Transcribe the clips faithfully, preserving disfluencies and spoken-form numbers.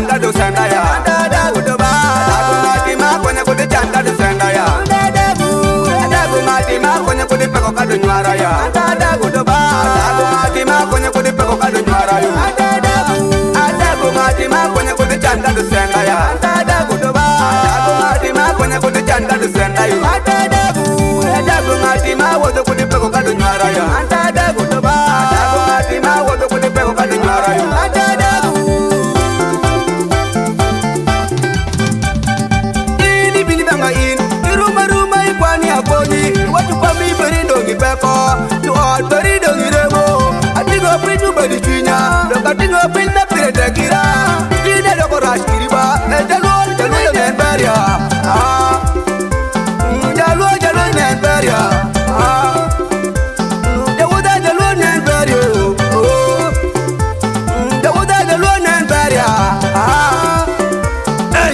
chanda do senda ya Adagu doba Adagu matima kwenye kudi chanda do senda ya Adagu Adagu matima kwenye kudi peko kado nyuara ya Adagu doba Adagu matima kwenye kudi peko kado nyuara ya Adagu Adagu matima kwenye kudi chanda do senda ya Adagu doba Adagu matima kwenye kudi chanda do senda ya Adagu Adagu matima wodo kudi peko kado nyuara ya Adagu doba Adagu matima wodo kudi peko kado nyuara ya Adagu Ini bili banga in Iruma ruma ikwani akoni Watu kwa mi berindo ngipeko Tu all berindo ngiremo Atigo pinju bedi chwinya Doka tingo pinna pirete kira Ine doko rash kiriba Jaluo jaluo nenberia Ah Jaluo jaluo nenberia Ah Jawuda jaluo nenberia Oh Jawuda jaluo nenberia Ah Hey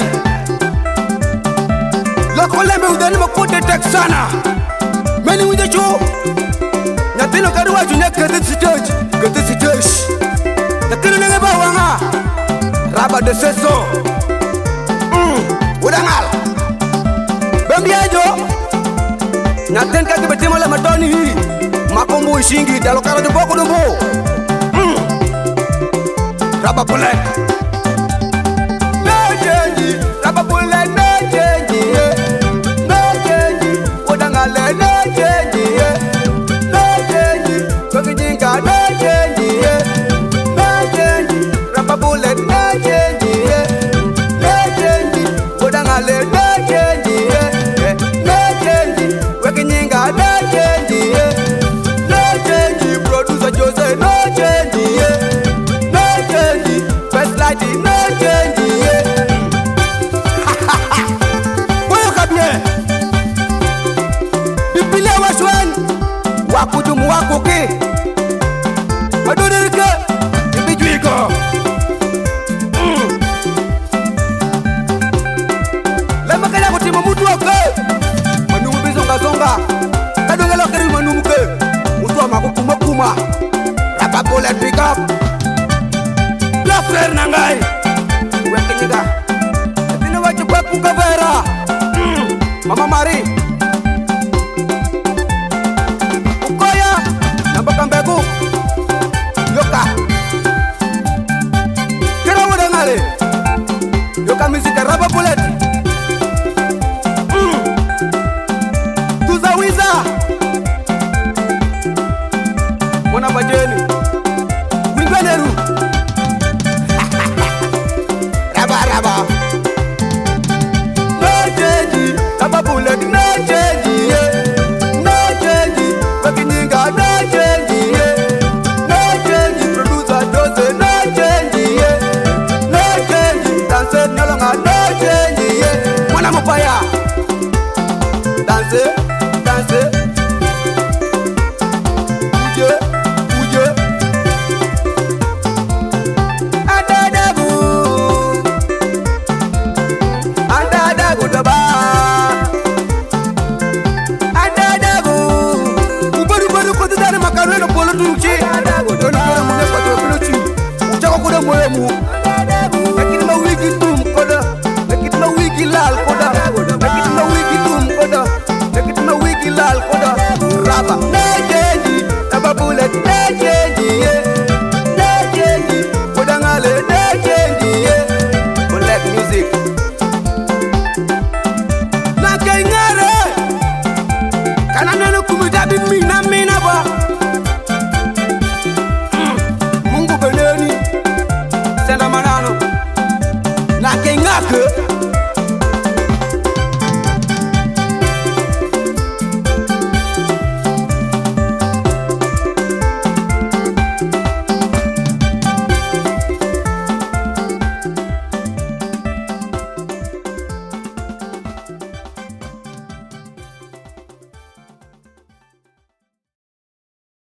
Loko lembe udani makote tek sana Meni winde cho Nyatino karuwa junya kete stage Kete stage Nyatino nenge bawanga Raba de seso Mm Udangal Bambiajo Nyaten kaki betimo la matoni hii Makombo ishingi Dalo kara de boko dumbo Mm Raba pulek No change Raba pulek no change No change Udangale no change No change Kokijinka no change No change Raba pulek no change No change Udangale no change No change Kokijinka no change No change Producer Jose no change No change First Lady no change Boyo kabye Bipile washwan Wakudumu wakuki Maduririke Ibijuiko Lema kaya kutimu mutu wake Manumu bizonga zonga Kadongelo kiri manumu ke Mutu wa makukuma kuma Rapa bullet pick up La frère nangai Weke nyiga Ebino wachu kwa kukavera Mama Marie